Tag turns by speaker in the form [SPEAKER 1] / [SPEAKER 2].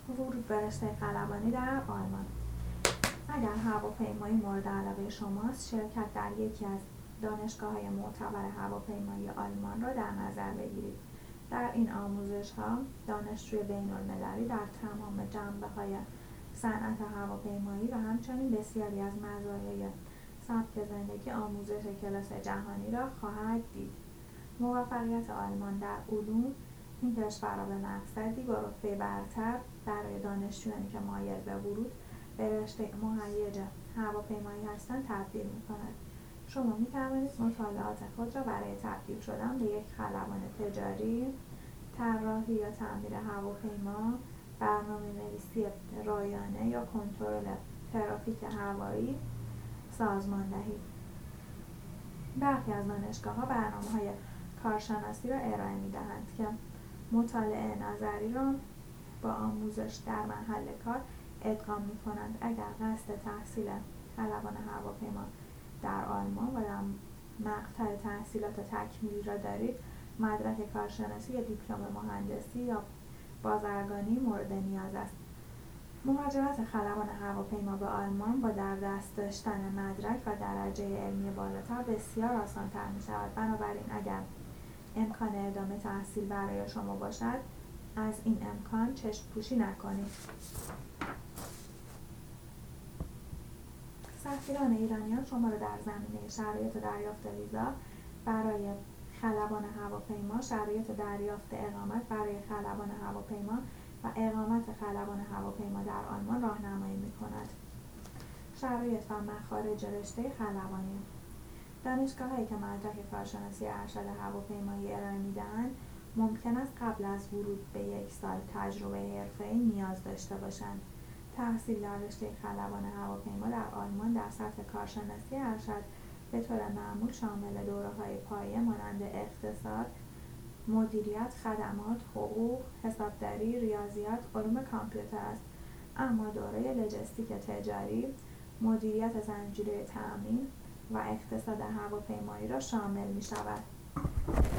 [SPEAKER 1] ورود به رشته خلبانی در آلمان. اگر هواپیمایی مورد علاقه شماست، شرکت در یکی از دانشگاه‌های معتبر هواپیمایی آلمان را در نظر بگیرید. در این آموزش‌ها دانشجوی بین‌المللی در تمام جنبه‌های صنعت هواپیمایی و همچنین بسیاری از مزایای سبک زندگی آموزش کلاس جهانی را خواهد دید. موفقیت آلمان در علوم این کشور را به مقصدی با رتبه برتر برای دانشجویانی که مایل به ورود به رشته مهیج هواپیمایی هستند تبدیل می‌کند. شما می‌توانید مطالعات خود را برای تبدیل شدن به یک خلبان تجاری، طراحی یا تعمیر هواپیما، برنامه‌نویسی رایانه یا کنترل ترافیک هوایی سازمان دهید. برخی از دانشگاه‌ها برنامه‌های کارشناسی را ارائه می‌دهند که مطالعه نظری را با آموزش در محل کار ادغام می‌کنند. اگر قصد تحصیل خلبان هواپیما در آلمان و در مقطع تحصیلات تکمیلی را دارید، مدرک کارشناسی یا دیپلم مهندسی یا بازرگانی مورد نیاز است. مهاجرت خلبان هواپیما به آلمان با در دست داشتن مدرک و درجه علمی بالاتر بسیار آسان‌تر می‌شود. بنابراین اگر امکان ادامه تحصیل برای شما باشد، از این امکان چشم پوشی نکنید. سفیران ایرانیان شما را در زمینه شرایط دریافت ویزا برای خلبان هواپیما، شرایط دریافت اقامت برای خلبان هواپیما و اقامت خلبان هواپیما در آلمان راهنمایی می‌کند. شرایط و مخارج رشته خلبانی. دانشگاه‌هایی که مدرک کارشناسی ارشد هواپیمایی ارائه می‌دهند ممکن است قبل از ورود به 1 سال تجربه حرفه‌ای نیاز داشته باشند. تحصیل در رشته خلبان هواپیما در آلمان در سطح کارشناسی ارشد به طور معمول شامل دوره‌های پایه مانند اقتصاد، مدیریت، خدمات، حقوق، حسابداری، ریاضیات، علوم کامپیوتر است، اما دوره لوجستیک تجاری، مدیریت زنجیره تأمین و اقتصاد هواپیمایی را شامل می‌شود.